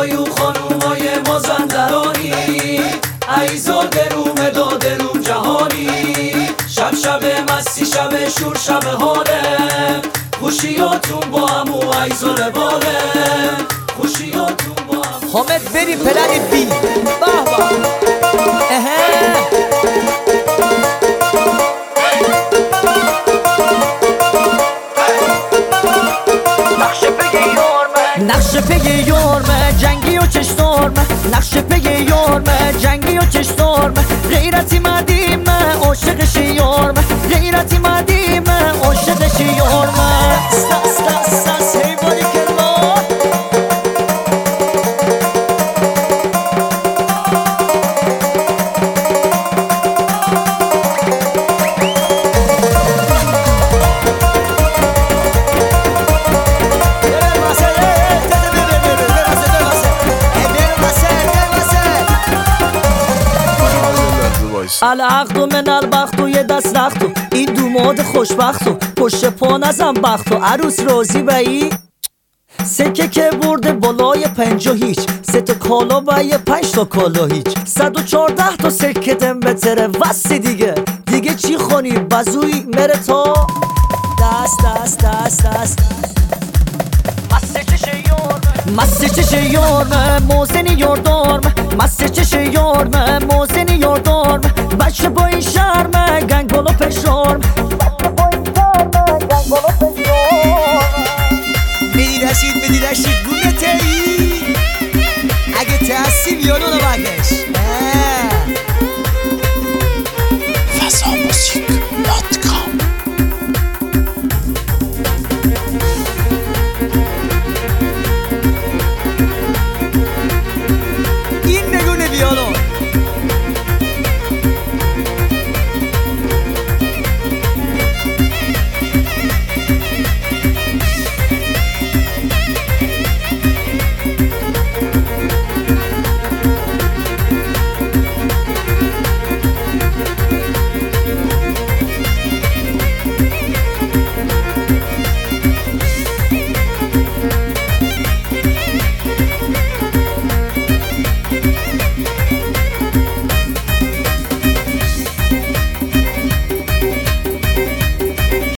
آقایون خانومای مازندرانی، عیزا دروم دادروم جهانی، شب شب مستی شب شور شب حاله، خوشیاتون با هم و عیزا رباله، خوشیاتون با هم. حامد بری پلن بی بابا نقش پی یارمه جنگی و چشتارمه، نقش پی یارمه جنگی و چشتارمه، غیرتی مدیمه عاشقش یارمه، غیرتی مدیمه عاشقش یارمه. استاس حیوانی کرمان العقد من البخت و یه دست رخت و این دوماد خوشبخت و پشت پا نزن بخت و عروس راضی بایی سکه که برده بالای 50 هیچ 3 تا کالا و یه 5 تا کالا هیچ 114 تا سکه دم بتره وستی دیگه چی خونی بزوی مره تا دست مسته چش یارمه موزنی یاردارمه، مسته چش یارمه موزنی یاردارمه، بچه با این شرمه گنگولو پشارمه، بدی رشید گونه تایی اگه تحصیل یادو رو بگش فضا موسیقی